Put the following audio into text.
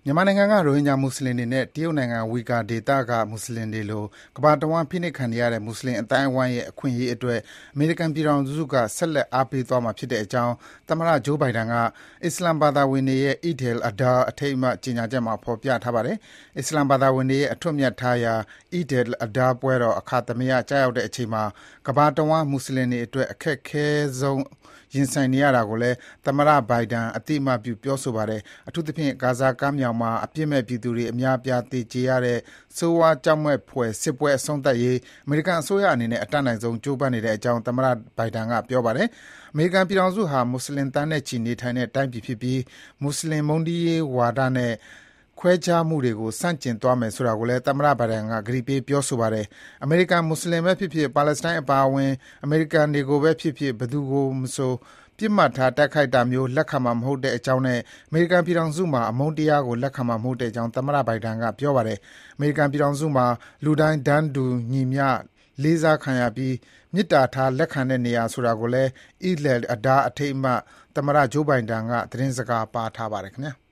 မြန်မာနိုင်ငံက ရိုဟင်ဂျာမွတ်ဆလင်တွေနဲ့ တရုတ်နိုင်ငံ ဝီဂါဒေသက မွတ်ဆလင်တွေလို ကမ္ဘာတဝန်း ဖိနှိပ်ခံနေရတဲ့ မွတ်ဆလင်အသိုင်းအဝိုင်းရဲ့ အခွင့်အရေးအတွက် အမေရိကန်ပြည်ထောင်စုက ဆက်လက် အားပေးသွားမှာဖြစ်တဲ့အကြောင်း သမ္မတ Joe Biden က အစ္စလာမ်ဘာသာဝင်တွေရဲ့ Eid al-Adha အထိမ်းအမှတ် ကြေညာချက်မှာ ဖော်ပြထားပါတယ်။ အစ္စလာမ်ဘာသာဝင်တွေရဲ့ အထွဋ်အမြတ်ထားရာ Eid al-Adha ပွဲတော် အခါသမယ ကျရောက်တဲ့အချိန်မှာ ကမ္ဘာတဝန်း မွတ်ဆလင်တွေအတွက် အခက်ခဲဆုံး ရင်ဆိုင်နေရတာကိုလည်း သမ္မတ Biden အသိအမှတ်ပြု ပြောဆိုပါတယ်။ အထူးသဖြင့် ဂါဇာကမ်းမြောင်မှာ အပြစ်မဲ့ပြည်သူတွေ အများအပြား သေကြေရတဲ့ ဆိုးရွားကြောက်မက်ဖွယ် စစ်ပွဲ အဆုံးသတ်ရေး အမေရိကန်အစိုးရအနေနဲ့ အတတ်နိုင်ဆုံး ကြိုးပမ်းနေတဲ့အကြောင်း သမ္မတ Biden က ပြောပါတယ်။ အမေရိကန်ပြည်ထောင်စုဟာ မွတ်ဆလင်သန်းနဲ့ချီနေထိုင်တဲ့ တိုင်းပြည်ဖြစ်ပြီး မွတ်ဆလင် မုန်းတီးရေးဝါဒနဲ့ ခွဲခြားမှုတွေကို ဆန့်ကျင်သွားမယ်ဆိုတာကိုလည်း သမ္မတ Biden က ကတိပေး ပြောဆိုပါတယ်။ အမေရိကန် မွတ်ဆလင်ပဲဖြစ်ဖြစ်၊ ပါလက်စတိုင်းအပါအဝင် အမေရိကန်တွေကိုပဲဖြစ်ဖြစ် ဘယ်သူကိုမဆို ပစ်မှတ်ထား တိုက်ခိုက်တာမျိုး လက်ခံမှာမဟုတ်တဲ့အကြောင်းနဲ့ အမေရိကန်ပြည်ထောင်စုမှာ အမုန်းတရားကို လက်ခံမှာမဟုတ်တဲ့အကြောင်း သမ္မတ Biden က ပြောပါတယ်။ အမေရိကန်ပြည်ထောင်စုမှာ လူတိုင်း တန်းတူညီမျှ လေးစားခံရပြီး မေတ္တာထား လက်ခံတဲ့နေရာဆိုတာကိုလည်း Eid al-Adha အထိမ်းအမှတ် သမ္မတ Joe Biden က သတင်းစကား ပါးထားပါတယ်။